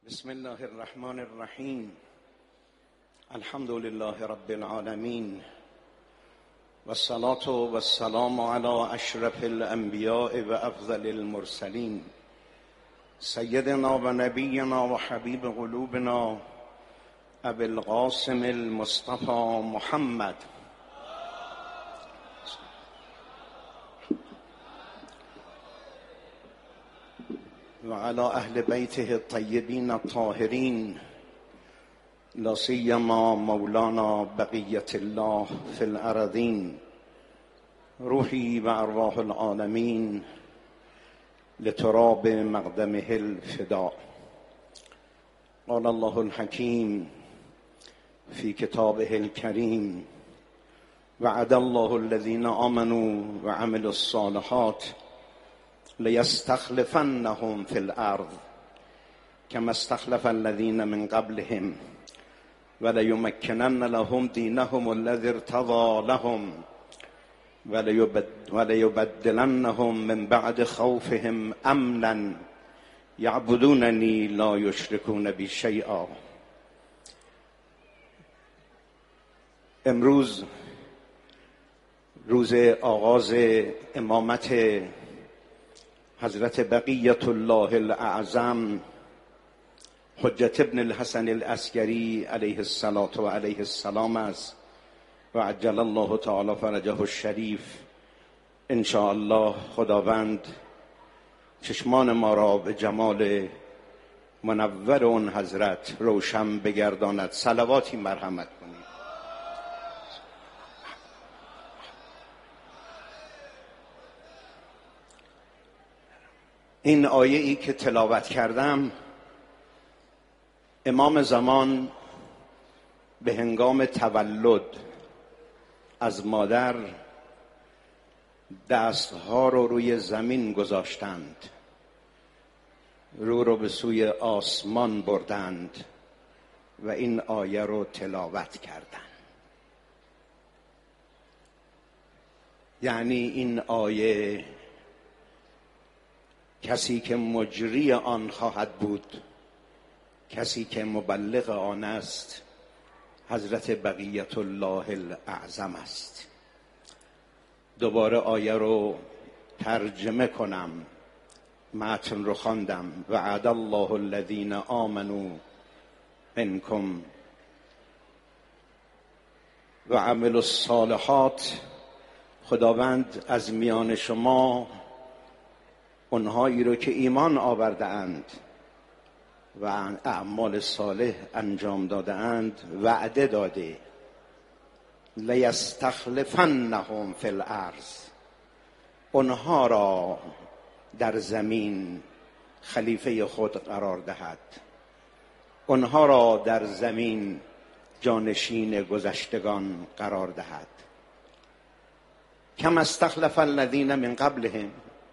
بسم الله الرحمن الرحیم. الحمد لله رب العالمین والصلاة والسلام علی اشرف الانبیاء و افضل المرسلین سیدنا و نبینا و حبیب قلوبنا ابی القاسم المصطفى محمد و علی اهل بیته الطیبین الطاهرین لا سیما مولانا بقیة الله فی الارضین روحی و ارواح العالمین لتراب مقدمه الفداء. قال الله الحکیم فی کتابه الکریم وعد الله الذین آمنوا و عملوا الصالحات لیستخلفنهم فی الارض کما استخلف الذین من قبلهم ولیمکنن لهم دینهم الذی ارتضی لهم وليبدلنهم من بعد خوفهم امنا یعبدوننی لا یشرکون بی شیئا. امروز روز آغاز امامت حضرت بقیة الله الاعظم حجت ابن الحسن العسکری علیه الصلاة و علیه السلام است و عجل الله تعالی فرجه الشریف. ان شاء الله خداوند چشمان ما را به جمال منور اون حضرت روشن بگرداند. صلواتی مرحمت کنید. این آیه ای که تلاوت کردم، امام زمان به هنگام تولد از مادر دستها رو روی زمین گذاشتند، رو به سوی آسمان بردند و این آیه رو تلاوت کردند. یعنی این آیه کسی که مجری آن خواهد بود، کسی که مبلغ آن است، حضرت بقیة الله الاعظم است. دوباره آیه رو ترجمه کنم. متن رو خواندم. وعد الله الذین آمنوا منکم و عملوا الصالحات. خداوند از میان شما اونهایی رو که ایمان آورده اند و اعمال صالح انجام داده اند وعده داده. لیستخلفنهم فی الارض. اونها را در زمین خلیفه خود قرار دهد، اونها را در زمین جانشین گذشتگان قرار دهد. کما استخلف الذین من قبلهم.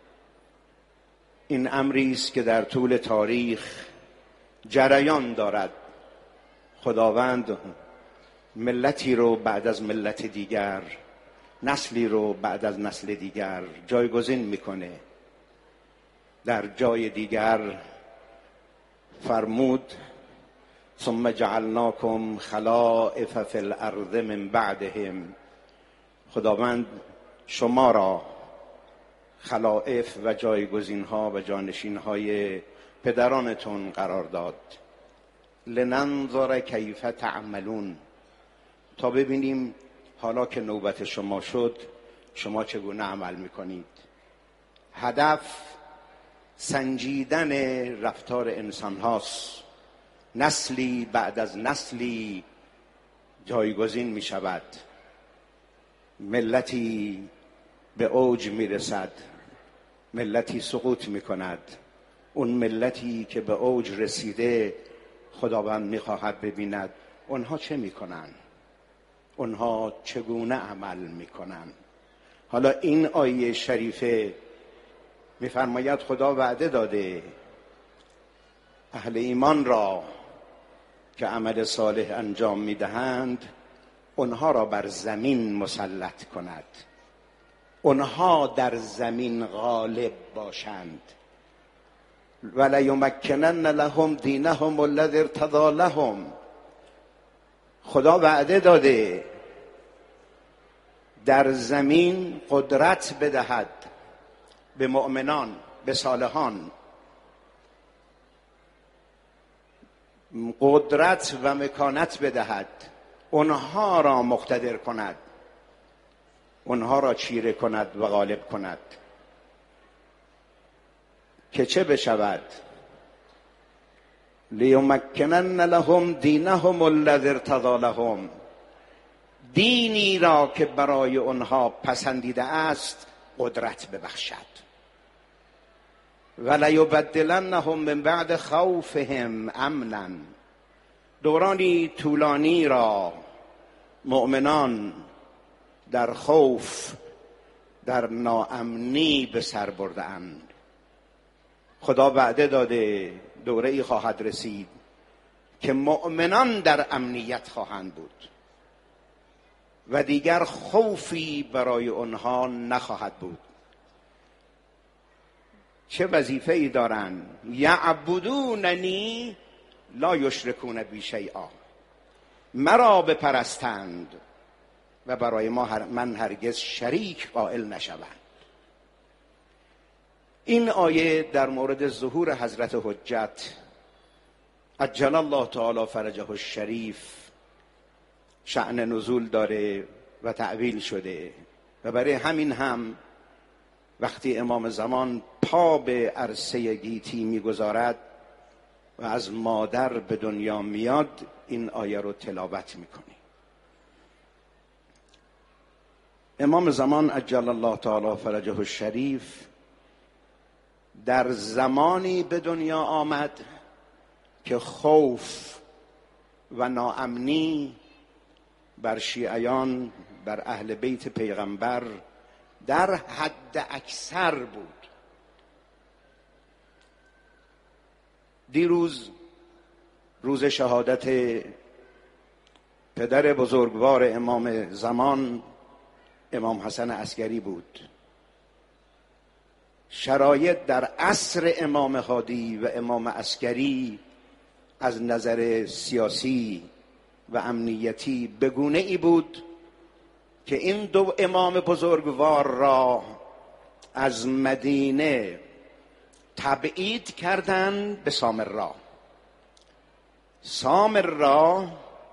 این امری است که در طول تاریخ جریان دارد. خداوند ملتی رو بعد از ملت دیگر، نسلی رو بعد از نسل دیگر جایگزین میکنه. در جای دیگر فرمود ثم جعلناکم خلائف فی الارض من بعدهم. خداوند شما را خلائف و جایگزین ها و جانشین های پدرانتون قرار داد. لننظر کیف تعملون. تا ببینیم حالا که نوبت شما شد شما چگونه عمل میکنید. هدف سنجیدن رفتار انسان هاست. نسلی بعد از نسلی جایگزین می شود. ملتی به اوج می رسد، ملتی سقوط می کند. اون ملتی که به اوج رسیده خداوند می خواهد ببیند اونها چه می کنند، اونها چگونه عمل می کنند. حالا این آیه شریفه می فرماید خدا وعده داده اهل ایمان را که عمل صالح انجام می دهند اونها را بر زمین مسلط کند، اونها در زمین غالب باشند. ولیمکنن لهم دینهم الذی ارتضی لهم. خدا وعده داده در زمین قدرت بدهد به مؤمنان، به صالحان، قدرت و مکانت بدهد، اونها را مقتدر کند، اونها را چیره کند و غالب کند. که چه بشود؟ لیمکنن لهم دینهم الذی ارتضی لهم، دینی را که برای اونها پسندیده است قدرت ببخشد. ولیبدلنهم من بعد خوفهم امنا، دورانی طولانی را مؤمنان در خوف، در ناامنی به سر برده‌اند. خدا وعده داده دوره ای خواهد رسید که مؤمنان در امنیت خواهند بود و دیگر خوفی برای آنها نخواهد بود. چه وظیفه ای دارند؟ یعبدوننی لا یشرکون بی شیئا، مرا بپرستند و برای من هرگز شریک قائل نشوند. این آیه در مورد ظهور حضرت حجت عجل الله تعالی فرجه الشریف شأن نزول داره و تعویل شده و برای همین هم وقتی امام زمان پا به عرصه گیتی میگذارد و از مادر به دنیا میاد این آیه رو تلاوت میکنی. امام زمان عجل الله تعالی فرجه الشریف در زمانی به دنیا آمد که خوف و ناامنی بر شیعیان، بر اهل بیت پیغمبر در حد اکثر بود. دیروز روز شهادت پدر بزرگوار امام زمان امام حسن عسکری بود. شرایط در عصر امام هادی و امام عسکری از نظر سیاسی و امنیتی به گونه ای بود که این دو امام بزرگوار را از مدینه تبعید کردند به سامرا. سامرا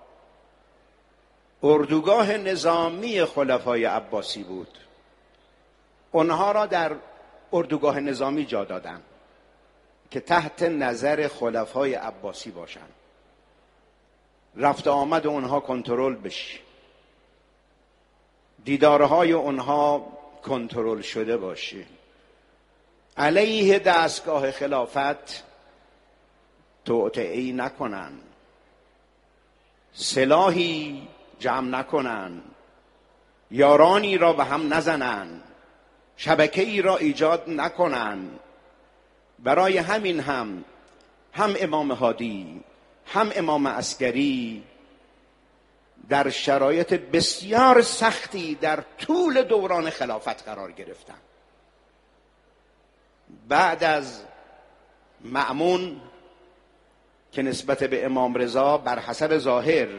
اردوگاه نظامی خلفای عباسی بود. اونها را در اردوگاه نظامی جا دادن که تحت نظر خلفای عباسی باشند، رفت آمد اونها کنترل بشه، دیدارهای اونها کنترل شده باشه، علیه دستگاه خلافت توطئه‌ای نکنن، سلاحی جمع نکنن، یارانی را به هم نزنن، شبکه‌ای را ایجاد نکنن. برای همین هم امام هادی هم امام عسکری در شرایط بسیار سختی در طول دوران خلافت قرار گرفتند. بعد از مأمون که نسبت به امام رضا بر حسب ظاهر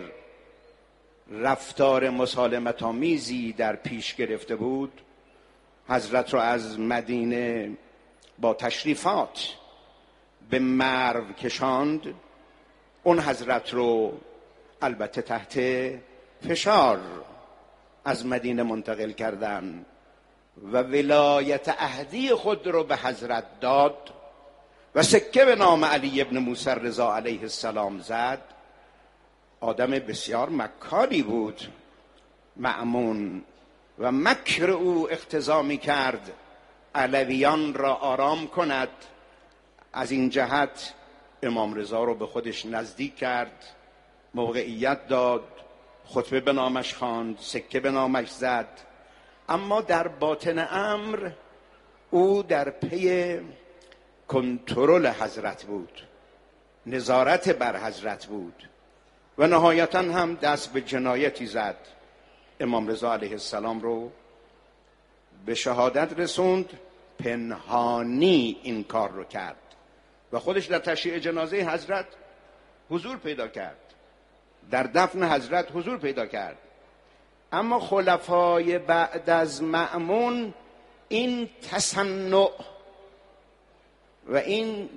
رفتار مسالمت‌آمیزی در پیش گرفته بود، حضرت را از مدینه با تشریفات به مرو کشاند. اون حضرت رو البته تحت فشار از مدینه منتقل کردن و ولایت عهدی خود رو به حضرت داد و سکه به نام علی ابن موسی رضا علیه السلام زد. آدم بسیار مکاری بود مأمون و مکر او اقتضا می کرد علویان را آرام کند. از این جهت امام رضا رو به خودش نزدیک کرد، موقعیت داد، خطبه به نامش خواند، سکه به نامش زد. اما در باطن امر او در پی کنترل حضرت بود، نظارت بر حضرت بود و نهایتا هم دست به جنایتی زد. امام رضا علیه السلام رو به شهادت رسوند، پنهانی این کار رو کرد. و خودش در تشییع جنازه حضرت حضور پیدا کرد، در دفن حضرت حضور پیدا کرد. اما خلفای بعد از مأمون این تصنع و این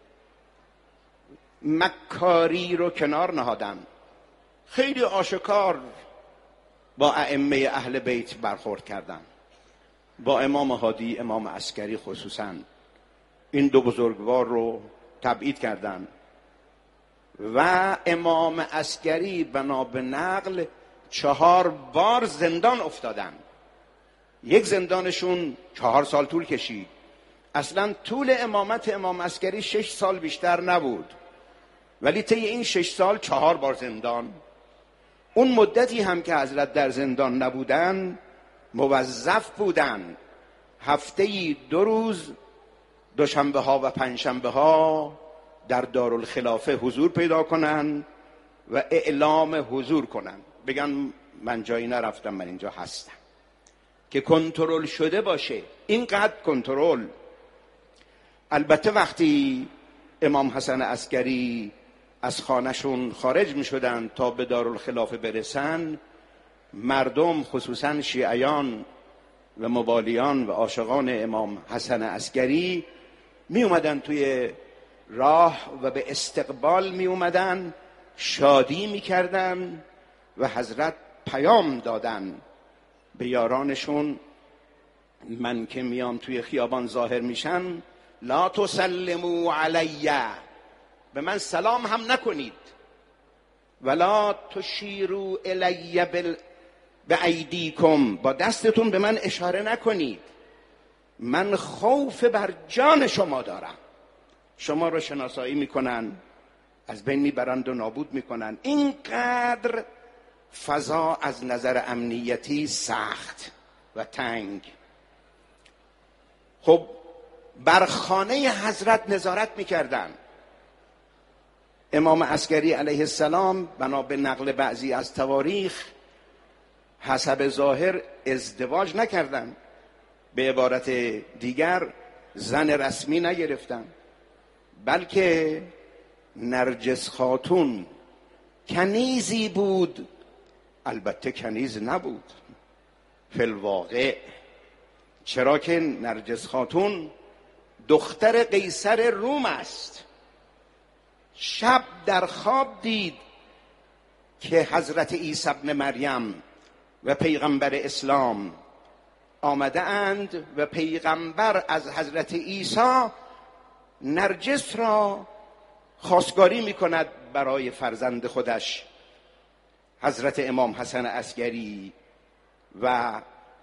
مکاری رو کنار نهادن. خیلی آشکار با ائمه اهل بیت برخورد کردن، با امام هادی، امام عسکری خصوصا. این دو بزرگوار رو تبعید کردن و امام عسکری بنا به نقل 4 بار زندان افتادن. یک زندانشون 4 سال طول کشید. اصلا طول امامت امام عسکری 6 سال بیشتر نبود، ولی طی این 6 سال 4 بار زندان. اون مدتی هم که حضرت در زندان نبودن موظف بودن هفته‌ای 2 روز، دوشنبه ها و پنجشنبه ها، در دارالخلافه حضور پیدا کنن و اعلام حضور کنن، بگن من جایی نرفتم، من اینجا هستم، که کنترل شده باشه. اینقدر کنترل. البته وقتی امام حسن عسکری از خانهشون خارج می شدن تا به دارالخلافه برسن، مردم خصوصا شیعیان و مبالیان و عاشقان امام حسن عسکری می اومدن توی راه و به استقبال می اومدن، شادی می کردن و حضرت پیام دادن به یارانشون: من که میام توی خیابان ظاهر میشن، لا تسلموا علی، به من سلام هم نکنید، ولا تشیروا الی بایدیکم، با دستتون به من اشاره نکنید، من خوف بر جان شما دارم. شما رو شناسایی میکنن، از بین میبرند و نابود میکنن. اینقدر فضا از نظر امنیتی سخت و تنگ. خب بر خانه حضرت نظارت میکردن. امام عسکری علیه السلام بنا به نقل بعضی از تواریخ حسب ظاهر ازدواج نکردن، به عبارت دیگر زن رسمی نگرفتن، بلکه نرجس خاتون کنیزی بود. البته کنیز نبود فی الواقع، چرا که نرجس خاتون دختر قیصر روم است. شب در خواب دید که حضرت عیسی ابن مریم و پیغمبر اسلام آمده اند و پیغمبر از حضرت عیسی نرجس را خواستگاری می کند برای فرزند خودش. حضرت امام حسن عسکری و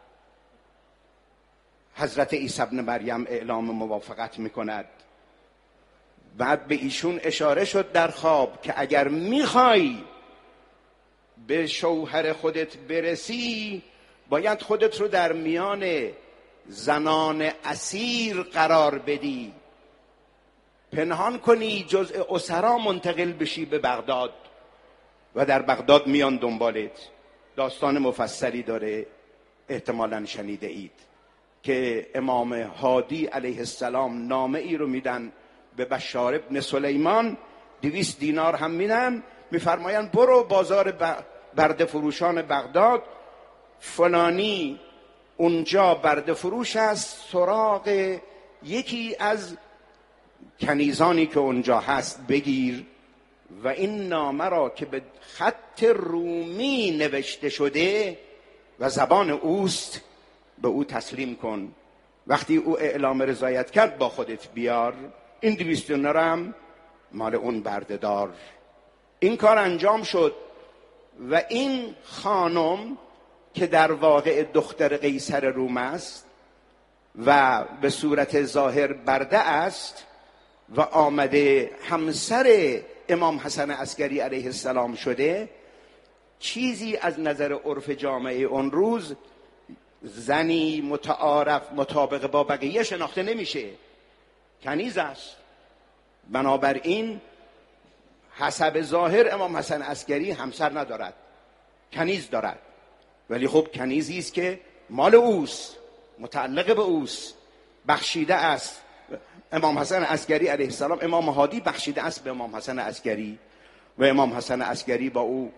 حضرت عیسی ابن مریم اعلام موافقت می کند. بعد به ایشون اشاره شد در خواب که اگر میخوای به شوهر خودت برسی، باید خودت رو در میان زنان اسیر قرار بدی، پنهان کنی، جزء اسرا منتقل بشی به بغداد و در بغداد میان دنبالت. داستان مفصلی داره، احتمالاً شنیده اید، که امام هادی علیه السلام نامه ای رو میدن به بشار ابن سلیمان، 200 دینار هم میدن، میفرماین برو بازار برده فروشان بغداد، فلانی اونجا برده فروش است، سراغ یکی از کنیزانی که اونجا هست بگیر و این نامه را که به خط رومی نوشته شده و زبان اوست به او تسلیم کن. وقتی او اعلام رضایت کرد با خودت بیار، این 200 دینار هم مال اون برده دار. این کار انجام شد و این خانم که در واقع دختر قیصر روم است و به صورت ظاهر برده است و آمده همسر امام حسن عسکری علیه السلام شده، چیزی از نظر عرف جامعه اون روز زنی متعارف مطابق با بقیه شناخته نمیشه، کنیز است. بنابراین حسب ظاهر امام حسن عسکری همسر ندارد، کنیز دارد، ولی خب کنیزی است که مال اوست، متعلق به اوست، بخشیده است. امام حسن عسکری علیه السلام امام هادی بخشیده است به امام حسن عسکری و امام حسن عسکری با او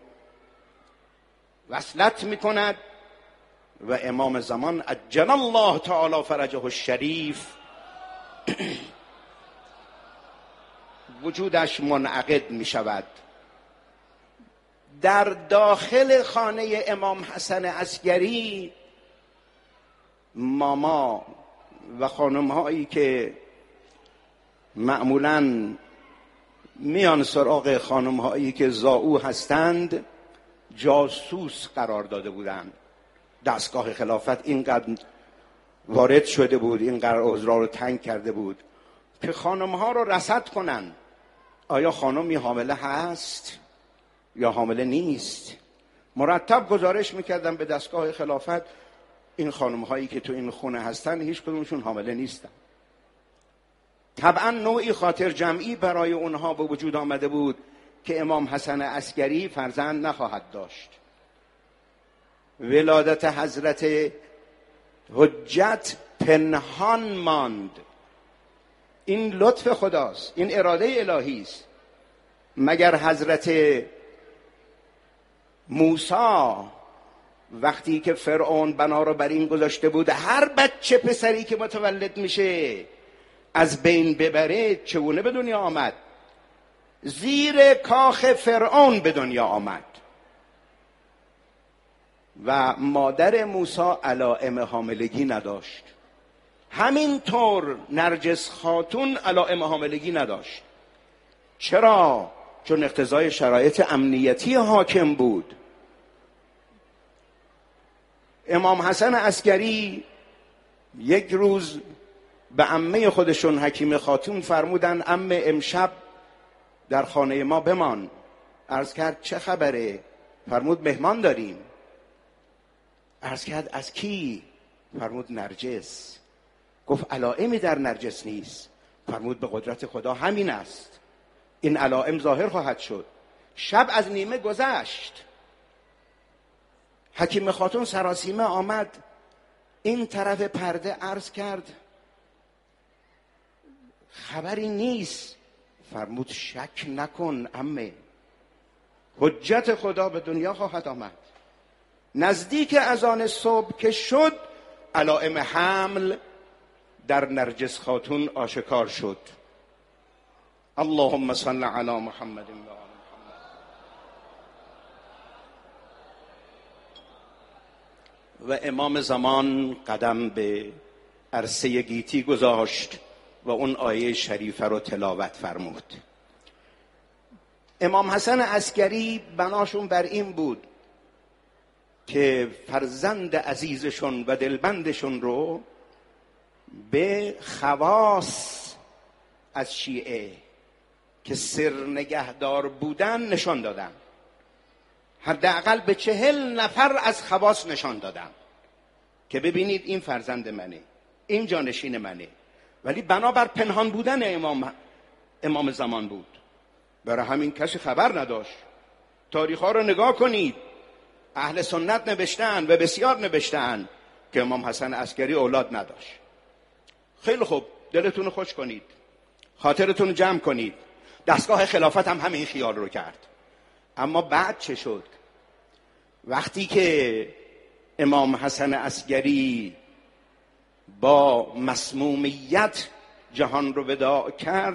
وصلت میکند و امام زمان عجل الله تعالی فرجه الشریف وجودش منعقد می شود. در داخل خانه امام حسن عسکری ماما و خانم هایی که معمولاً میان سراغ خانم هایی که زاو هستند جاسوس قرار داده بودند. دستگاه خلافت اینقدر وارد شده بود، اینقدر اوضاع رو تنگ کرده بود که خانم ها رو رصد کنن آیا خانمی حامله هست یا حامله نیست. مرتب گزارش میکردن به دستگاه خلافت این خانم هایی که تو این خونه هستن هیچ کدومشون حامله نیستن. طبعا نوعی خاطر جمعی برای اونها به وجود آمده بود که امام حسن عسکری فرزند نخواهد داشت. ولادت حضرت حجت پنهان ماند. این لطف خداست، این اراده الهی است. مگر حضرت موسی وقتی که فرعون بنا رو بر این گذاشته بود هر بچه پسری که متولد میشه از بین ببره، چگونه به دنیا آمد؟ زیر کاخ فرعون به دنیا آمد و مادر موسی علائم حاملگی نداشت. همینطور نرجس خاتون علائم حاملگی نداشت. چرا؟ چون اقتضای شرایط امنیتی حاکم بود. امام حسن عسکری یک روز به عمه خودشون حکیم خاتون فرمودن عمه امشب در خانه ما بمان. عرض کرد چه خبره؟ فرمود مهمان داریم. عرض کرد از کی؟ فرمود نرجس. گفت علائمی در نرجس نیست. فرمود به قدرت خدا همین است، این علائم ظاهر خواهد شد. شب از نیمه گذشت، حکیم خاتون سراسیمه آمد این طرف پرده، عرض کرد خبری نیست. فرمود شک نکن عمه، حجت خدا به دنیا خواهد آمد. نزدیک اذان صبح که شد علائم حمل در نرجس خاتون آشکار شد. اللهم صل علی محمد و آل محمد. و امام زمان قدم به عرصه گیتی گذاشت و اون آیه شریفه رو تلاوت فرمود. امام حسن عسکری بناشون بر این بود که فرزند عزیزشون و دلبندشون رو به خواص از شیعه که سر نگهدار بودن نشان دادن. حداقل به 40 نفر از خواص نشان دادن که ببینید این فرزند منه، این جانشین منه. ولی بنابر پنهان بودن امام زمان بود، برای همین کسی خبر نداشت. تاریخ‌ها رو نگاه کنید، اهل سنت نوشتن و بسیار نوشتن که امام حسن عسکری اولاد نداشت. خیلی خوب، دلتون رو خوش کنید، خاطرتون رو جمع کنید. دستگاه خلافت هم همین خیال رو کرد. اما بعد چه شد؟ وقتی که امام حسن عسکری با مسمومیت جهان رو وداع کرد،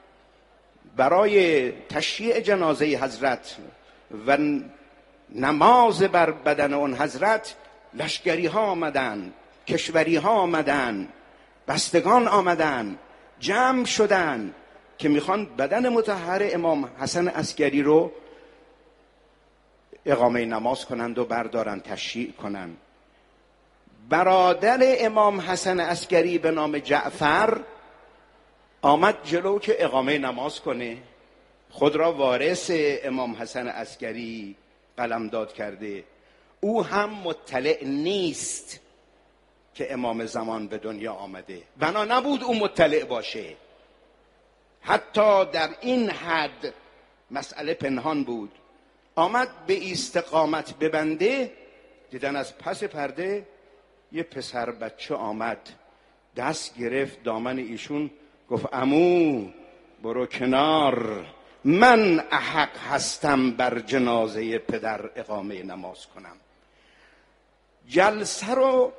برای تشییع جنازه حضرت و نماز بر بدن اون حضرت لشکری ها آمدن، کشوری ها آمدن، بستگان آمدن، جمع شدن که میخوان بدن مطهر امام حسن عسکری رو اقامه نماز کنند و بردارن تشییع کنند. برادر امام حسن عسکری به نام جعفر آمد جلو که اقامه نماز کنه. خود را وارث امام حسن عسکری قلمداد کرده. او هم مطلع نیست که امام زمان به دنیا آمده، بنا نبود او مطلع باشه. حتی در این حد مسئله پنهان بود. آمد به استقامت ببنده، دیدن از پس پرده یه پسر بچه آمد، دست گرفت دامن ایشون، گفت عمو برو کنار، من احق هستم بر جنازه پدر اقامه نماز کنم. جلسه رو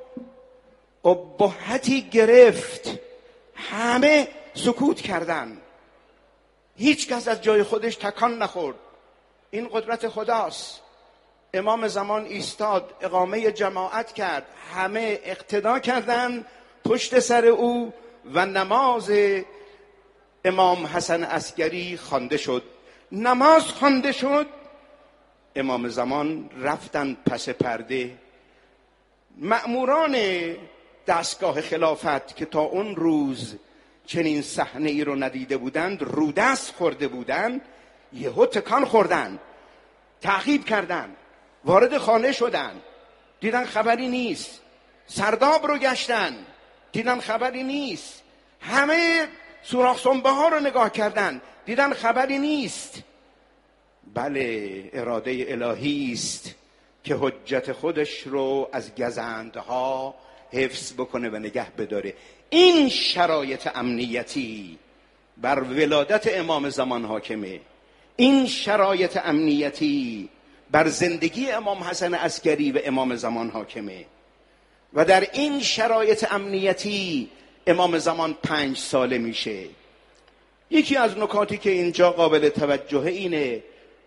ابهتی گرفت، همه سکوت کردن، هیچ کس از جای خودش تکان نخورد. این قدرت خداست. امام زمان ایستاد، اقامه جماعت کرد، همه اقتدا کردند پشت سر او و نماز امام حسن عسکری خوانده شد. نماز خوانده شد، امام زمان رفتن پس پرده. مأموران دستگاه خلافت که تا اون روز چنین صحنه ای رو ندیده بودند، رودست خورده بودند، یهو تکان خوردن، تعقیب کردن، وارد خانه شدن، دیدن خبری نیست. سرداب رو گشتن، دیدن خبری نیست. همه سوراخ سنبه ها رو نگاه کردن، دیدن خبری نیست. بله، اراده الهی است که حجت خودش رو از گزندها حفظ بکنه و نگه بداره. این شرایط امنیتی بر ولادت امام زمان حاکمه. این شرایط امنیتی بر زندگی امام حسن عسکری و امام زمان حاکمه. و در این شرایط امنیتی امام زمان 5 ساله میشه. یکی از نکاتی که اینجا قابل توجه اینه،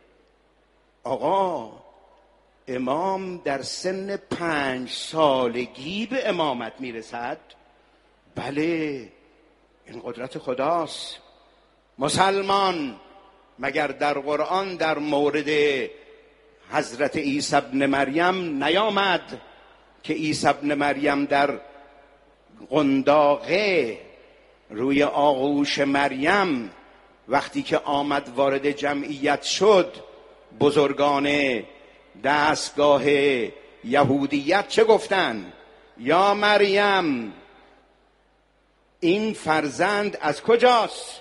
آقا امام در سن 5 سالگی به امامت میرسد. بله، این قدرت خداست. مسلمان مگر در قرآن در مورد حضرت عیسی ابن مریم نیامد که عیسی ابن مریم در قنداقه روی آغوش مریم وقتی که آمد وارد جمعیت شد، بزرگان دستگاه یهودیت چه گفتن؟ یا مریم این فرزند از کجاست؟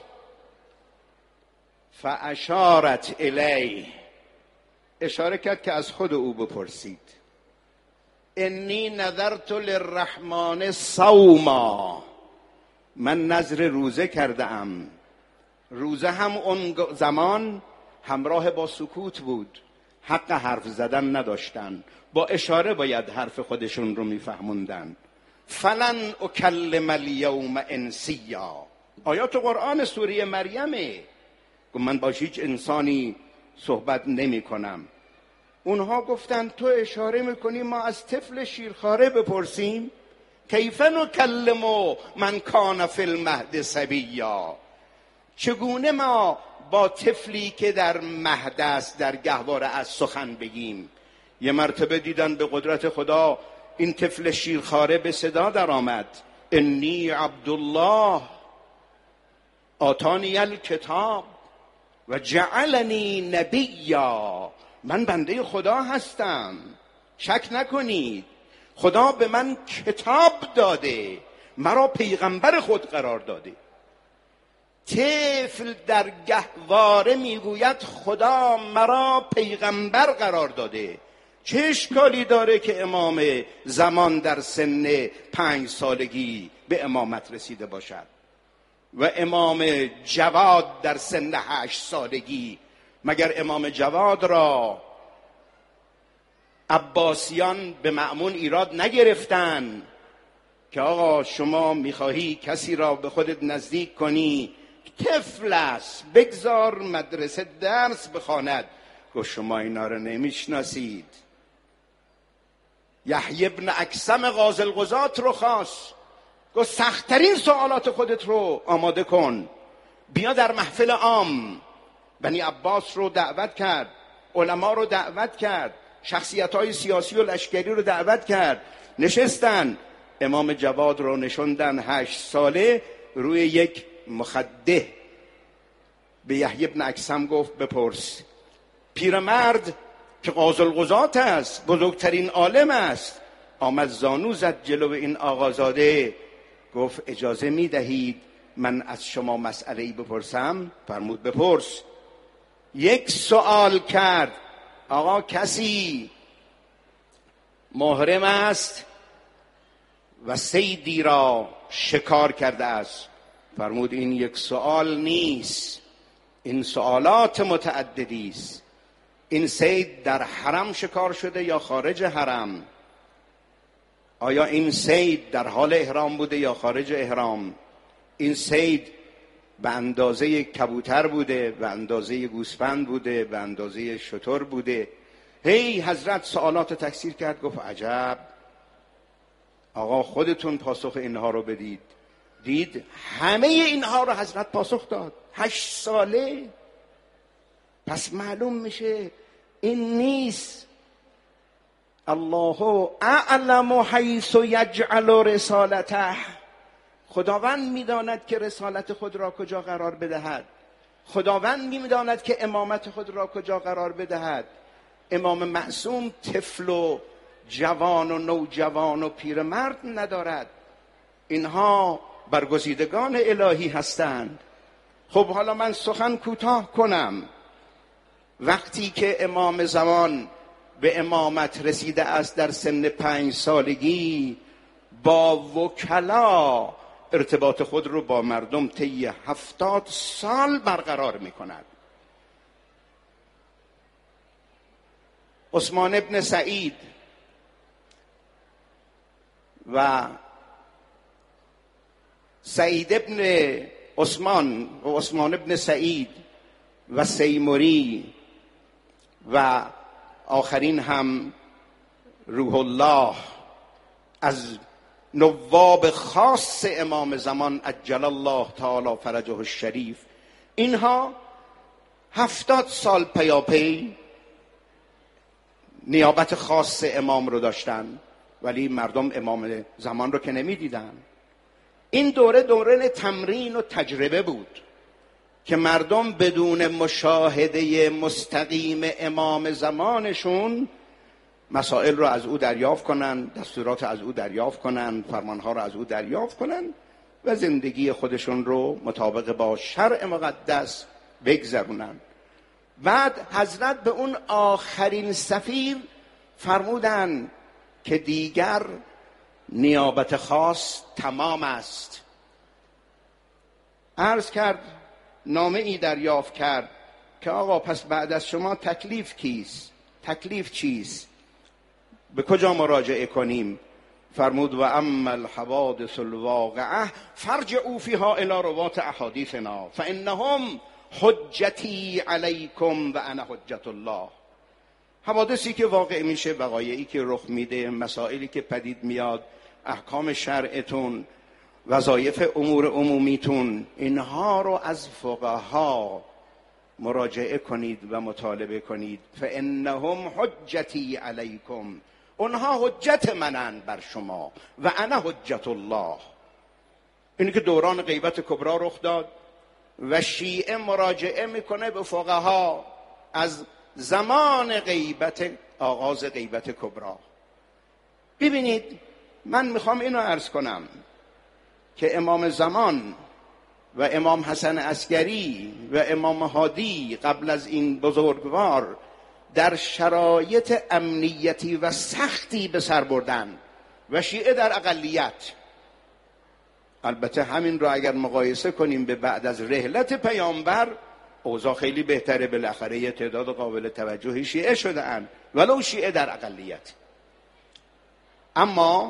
فاشارت الی، اشاره کرد که از خود او بپرسید. انی نذرت للرحمن صوما، من نذر روزه کرده ام. روزه هم اون زمان همراه با سکوت بود، حق حرف زدن نداشتن، با اشاره باید حرف خودشون رو میفهموندن. فلن اکلم الیوم انسیا، آیات قرآن سوره مریمه. من با هیچ انسانی صحبت نمی کنم. اونها گفتن تو اشاره میکنی ما از طفل شیرخواره بپرسیم؟ کیف نکلم من کان فی المهد صبیا، چگونه ما با طفلی که در مهد است در گهواره از سخن بگیم؟ یه مرتبه دیدن به قدرت خدا این طفل شیرخواره به صدا در آمد، انی عبدالله آتانی الکتاب و جعلنی نبیا، من بنده خدا هستم، شک نکنید، خدا به من کتاب داده، مرا پیغمبر خود قرار داده. طفل در گهواره میگوید خدا مرا پیغمبر قرار داده. چه اشکالی داره که امام زمان در سن 5 سالگی به امامت رسیده باشد و امام جواد در سن 8 سالگی؟ مگر امام جواد را عباسیان به مأمون ایراد نگرفتن که آقا شما میخواهی کسی را به خودت نزدیک کنی، طفل است، بگذار مدرسه درس بخواند؟ گفت شما اینا رو نمیشناسید. یحیی بن اکثم قاضی القضات رو خواست، گفت سخت‌ترین سوالات خودت رو آماده کن، بیا در محفل عام. بنی عباس رو دعوت کرد، علما رو دعوت کرد، شخصیت‌های سیاسی و لشکری رو دعوت کرد، نشستن. امام جواد رو نشوندن 8 ساله روی یک مخده. به یحیی بن اکثم گفت بپرس. پیرمرد که قاضی القضات است، بزرگترین عالم است، آمد زانو زد جلو این آقازاده، گفت اجازه میدهید من از شما مسئله‌ای بپرسم؟ فرمود بپرس. یک سوال کرد، آقا کسی محرم است و صیدی را شکار کرده است، فرمود این یک سوال نیست، این سوالات متعددی است. این صید در حرم شکار شده یا خارج حرم؟ آیا این صید در حال احرام بوده یا خارج احرام؟ این صید به اندازه کبوتر بوده، به اندازه گوسفند بوده، به اندازه شتر بوده؟ حضرت سوالات تکثیر کرد. گفت عجب، آقا خودتون پاسخ اینها رو بدید. دید همه اینها رو حضرت پاسخ داد. 8 ساله. پس معلوم میشه این نیست. الله اعلم حیث یجعل رسالته. خداوند میداند که رسالت خود را کجا قرار بدهد. خداوند میداند که امامت خود را کجا قرار بدهد. امام معصوم طفل و جوان و نوجوان و پیرمرد ندارد. اینها برگزیدگان الهی هستند. خب حالا من سخن کوتاه کنم. وقتی که امام زمان به امامت رسیده است در سن 5 سالگی، با وکلا ارتباط خود رو با مردم طی 70 سال برقرار می کند. عثمان ابن سعید و سعید ابن عثمان و عثمان ابن سعید و سیموری و آخرین هم روح الله از نواب خاص امام زمان عجل الله تعالی فرجه الشریف، اینها 70 سال پیاپی نیابت خاص امام رو داشتن، ولی مردم امام زمان رو که نمی دیدن. این دوره تمرین و تجربه بود که مردم بدون مشاهده مستقیم امام زمانشون مسائل رو از او دریافت کنن، دستورات از او دریافت کنن، فرمانها رو از او دریافت کنن و زندگی خودشون رو مطابق با شرع مقدس بگذرونن. بعد حضرت به اون آخرین سفیر فرمودن که دیگر نیابت خاص تمام است. عرض کرد، نامه ای دریافت کرد که آقا پس بعد از شما تکلیف کیست؟ تکلیف چیست؟ به کجا مراجعه کنیم؟ فرمود و اما الحوادث الواقعه فرجعوا فیها الی روات احادیثنا فانهم حجتی علیکم و انا حجت الله. حوادثی که واقع میشه، وقایعی که رخ میده، مسائلی که پدید میاد، احکام شرعتون، وظایف امور عمومیتون، اینها رو از فقها مراجعه کنید و مطالبه کنید. فانهم حجتی علیکم، اونها حجت منند بر شما، و انا حجت الله. اینی که دوران غیبت کبرا رخ داد و شیعه مراجعه میکنه به فقها از زمان غیبت، آغاز غیبت کبرا. ببینید، من میخوام اینو عرض کنم که امام زمان و امام حسن عسکری و امام هادی قبل از این بزرگوار در شرایط امنیتی و سختی به سر بردن و شیعه در اقلیت. البته همین رو اگر مقایسه کنیم به بعد از رحلت پیامبر، اوضاع خیلی بهتره. بالاخره یه تعداد قابل توجهی شیعه شده اند، ولو شیعه در اقلیت. اما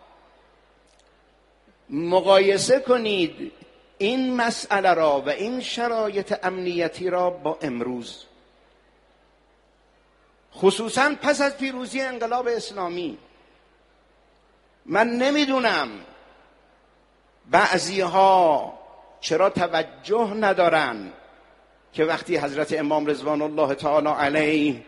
مقایسه کنید این مسئله را و این شرایط امنیتی را با امروز، خصوصا پس از پیروزی انقلاب اسلامی. من نمیدونم بعضیها چرا توجه ندارن که وقتی حضرت امام رضوان الله تعالی علیه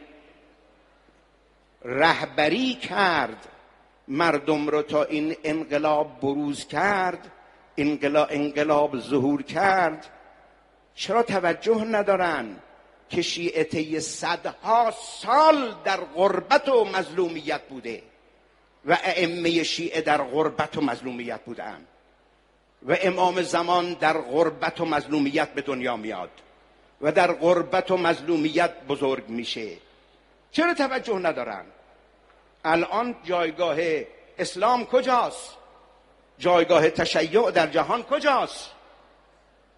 رهبری کرد مردم رو تا این انقلاب بروز کرد، انقلاب ظهور کرد، چرا توجه ندارن که شیعه طی صدها سال در غربت و مظلومیت بوده و ائمه شیعه در غربت و مظلومیت بودن و امام زمان در غربت و مظلومیت به دنیا میاد و در غربت و مظلومیت بزرگ میشه؟ چرا توجه ندارن؟ الان جایگاه اسلام کجاست؟ جایگاه تشیع در جهان کجاست؟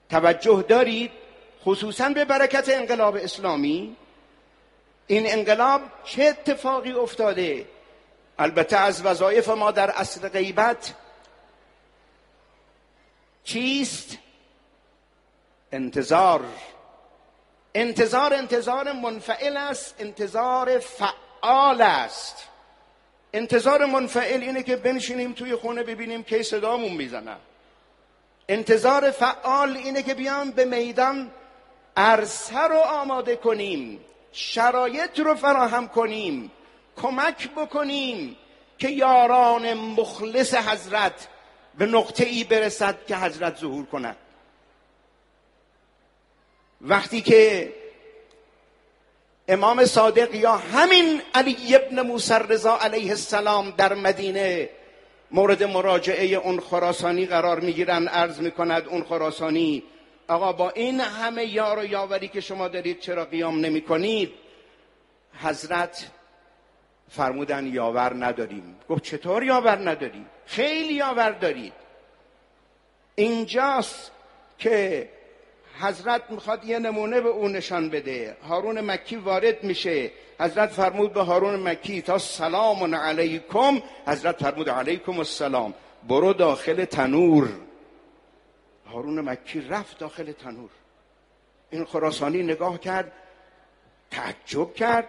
توجه دارید؟ خصوصا به برکت انقلاب اسلامی این انقلاب چه اتفاقی افتاده؟ البته از وظایف ما در عصر غیبت چیست؟ انتظار منفعل است، انتظار فعال است. انتظار منفعل اینه که بنشینیم توی خونه ببینیم کی صدامون میزنن. انتظار فعال اینه که بیام به میدان عرصه رو آماده کنیم، شرایط رو فراهم کنیم، کمک بکنیم که یاران مخلص حضرت به نقطه‌ای برسد که حضرت ظهور کند. وقتی که امام صادق یا همین علی ابن موسی رضا علیه السلام در مدینه مورد مراجعه اون خراسانی قرار میگیرن، عرض میکند اون خراسانی آقا با این همه یار و یاوری که شما دارید چرا قیام نمی کنید؟ حضرت فرمودن یاور نداریم. گفت چطور یاور ندارید؟ خیلی یاور دارید. اینجاست که حضرت میخواد یه نمونه به اون نشان بده. هارون مکی وارد میشه، حضرت فرمود به هارون مکی تا سلام علیکم، حضرت فرمود علیکم السلام، برو داخل تنور. هارون مکی رفت داخل تنور. این خراسانی نگاه کرد، تعجب کرد،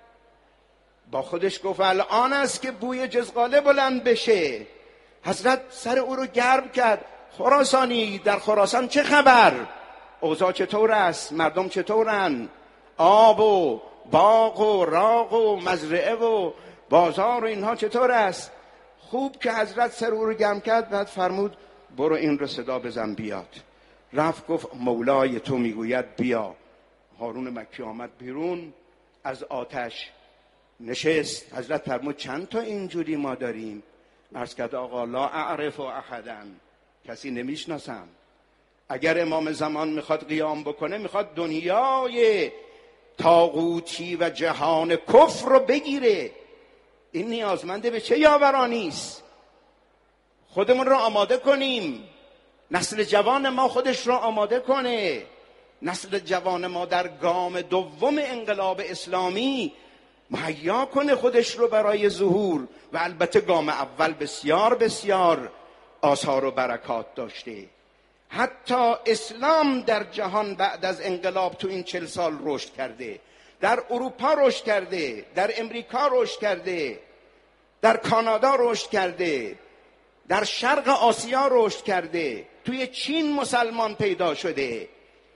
با خودش گفت الان است که بوی جزغاله بلند بشه. حضرت سر او رو گرم کرد، خراسانی در خراسان چه خبر؟ اوضاع چطور است؟ مردم چطورن؟ آب و باغ و راغ و مزرعه و بازار و اینها چطور است؟ خوب که حضرت سر او رو گرم کرد، بعد فرمود برو این رو صدا بزن بیاد. رفت گفت مولای تو میگوید بیا. هارون مکی آمد بیرون، از آتش نشست. حضرت فرمود چند تا اینجوری ما داریم؟ عرض کرد آقا لا اعرف احدا، کسی نمیشناسم. اگر امام زمان میخواد قیام بکنه، میخواد دنیای طاغوتی و جهان کفر رو بگیره. این نیازمنده به چه یاورانی است؟ خودمون رو آماده کنیم، نسل جوان ما خودش رو آماده کنه، نسل جوان ما در گام دوم انقلاب اسلامی مهیا کنه خودش رو برای ظهور. و البته گام اول بسیار بسیار آثار و برکات داشته. حتی اسلام در جهان بعد از انقلاب تو این 40 سال رشد کرده، در اروپا رشد کرده، در امریکا رشد کرده، در کانادا رشد کرده، در شرق آسیا رشد کرده، توی چین مسلمان پیدا شده.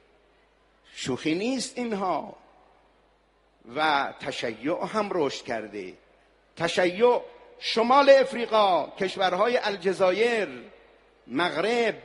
شوخی نیست اینها. و تشیع هم رشد کرده. تشیع شمال افریقا، کشورهای الجزایر، مغرب،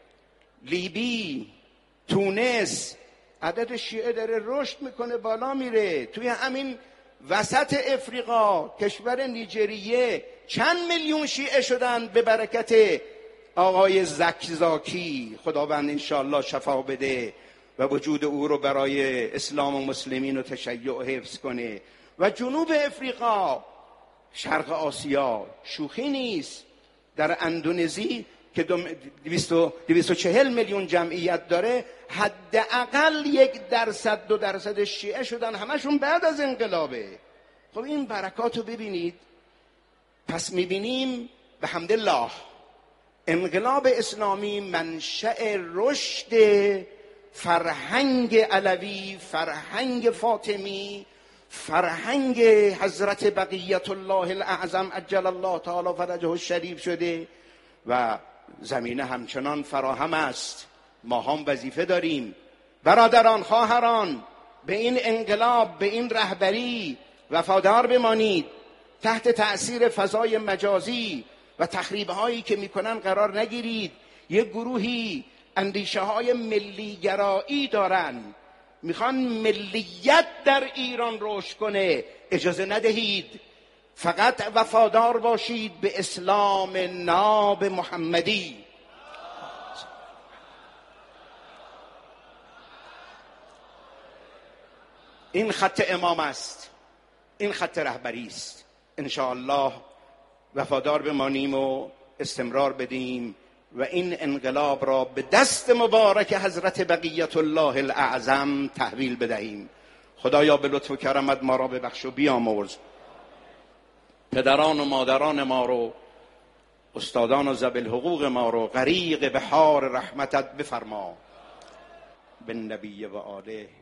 لیبی، تونس، عدد شیعه داره رشد میکنه، بالا میره. توی همین وسط افریقا کشور نیجریه چند میلیون شیعه شدن به برکت آقای زکزاکی، خداوند انشاءالله شفا بده و وجود او رو برای اسلام و مسلمین و تشیع حفظ کنه. و جنوب افریقا، شرق آسیا، شوخی نیست. در اندونزی که 240 میلیون جمعیت داره، حداقل 1% 2% شیعه شدن، همشون بعد از انقلابه. خب این برکات رو ببینید. پس میبینیم به حمدالله انقلاب اسلامی منشأ رشد فرهنگ علوی، فرهنگ فاطمی، فرهنگ حضرت بقیت الله الاعظم عجل الله تعالی فرجه الشریف شده و زمینه همچنان فراهم است. ما هم وظیفه داریم. برادران، خواهران، به این انقلاب، به این رهبری وفادار بمانید. تحت تأثیر فضای مجازی و تخریب‌هایی که میکنن قرار نگیرید. یک گروهی اندیشه های ملی گرایی دارن، میخوان ملیت در ایران رشد کنه. اجازه ندهید. فقط وفادار باشید به اسلام ناب محمدی. این خط امام است، این خط رهبری است. انشاءالله وفادار بمانیم و استمرار بدیم و این انقلاب را به دست مبارک حضرت بقیت الله الاعظم تحویل بدهیم. خدایا به لطف و کرمت ما را ببخش و بیامرز. پدران و مادران ما رو، استادان و ذوی الحقوق ما رو غریق بحار رحمتت بفرما. بالنبی و آله.